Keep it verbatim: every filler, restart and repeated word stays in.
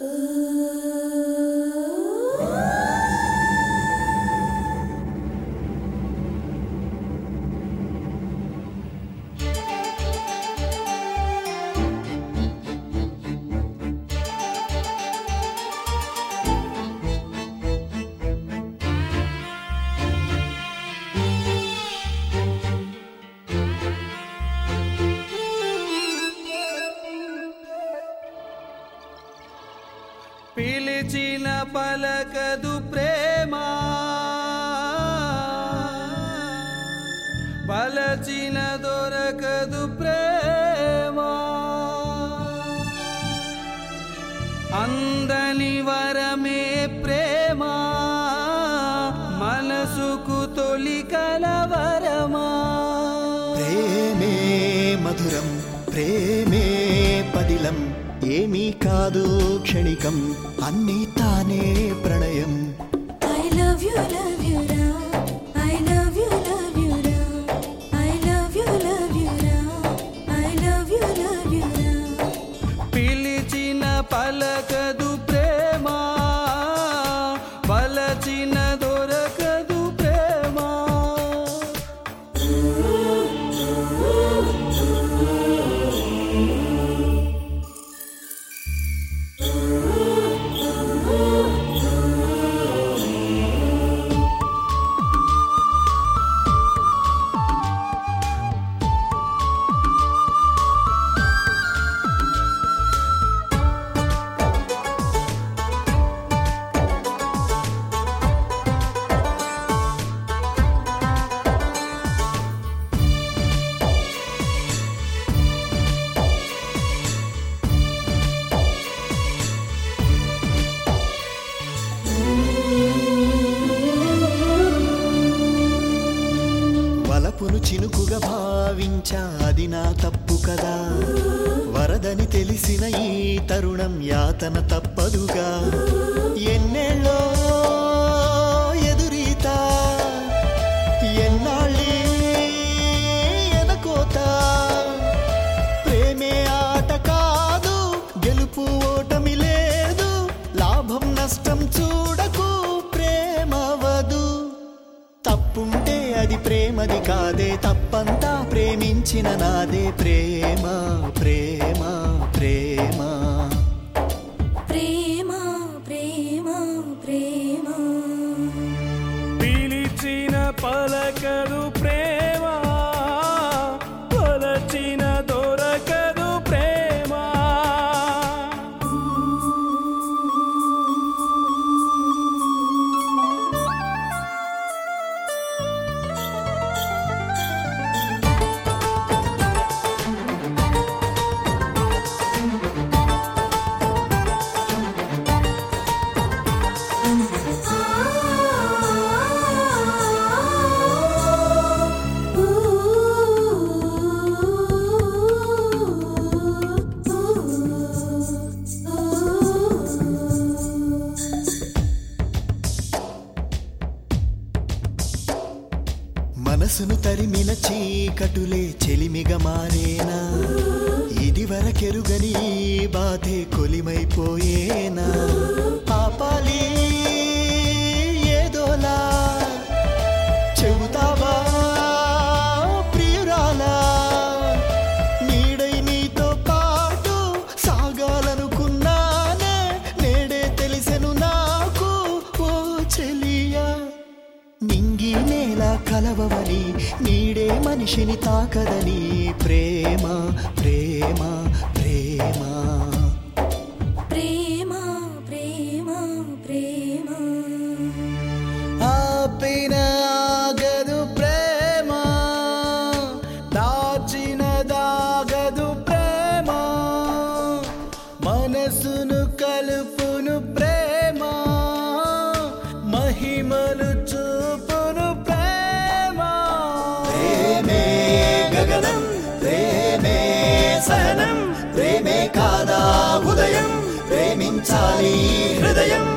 పిలిచిన పలకదు ప్రేమ, పలచిన దొరకదు ప్రేమ, అందని వరమే ప్రేమ, మనసుకు తొలి కలవరమా. ప్రేమే మధురం, ప్రేమే పదిలం, ఏమీ కాదు క్షణికం, అన్నీ తానే ప్రణయం. I love you, love you ra, I love you, love you ra, I love you, love you ra, I love you, love you ra. పిలిచిన పలకదు ప్రేమ, పలచిన దొరకదు ప్రేమ. వలపును చినుకుగా భావించా, అది నా తప్పు కదా. వరదని తెలిసిన ఈ తరుణం యాతన తప్పదుగా. ఎన్నేళ్ళో ఎదురీత, ఎన్నాళ్ళీ ఎనకోత. ప్రేమే ఆట కాదు, గెలుపు ఓటమి లేదు, లాభం నష్టం చూడకు, ప్రేమవదు. తప్పుంటే అది ప్రేమది కాదే, తప్పంతా ప్రేమించిన నాదే. ప్రేమ ప్రేమ ప్రేమ ప్రేమ ప్రేమ ప్రేమ. పిలిచిన పలకదు ప్రేమ, పలచిన దొరకదు ప్రేమ. మనసును తరిమిన చీకటులే చెలిమిగా మారేనా, ఇది వరకెరుగని ఈ బాధే కొలిమైపోయేనా. ఆపాలి ఏదోలా, చెబుతావా ప్రియురాలా. నీడై నీతో పాటు సాగాలనుకున్నానే, నేడే తెలిసెను నాకు ఓ చెలియా. నింగి నేల కలవవని, నీడే మనిషిని తాకదని. ప్రేమ ప్రేమ ప్రేమ ప్రేమ ప్రేమ ప్రేమ. ఆపిన ఆగదు ప్రేమ, దాచిన దాగదు ప్రేమ, మనసును కలుపును ప్రేమ, మహిమలు చూపును ప్రేమ. ప్రేమే గగనం, ప్రేమే సహనం, ప్రేమే కాదా ఉదయం, ప్రేమించాలి హృదయం.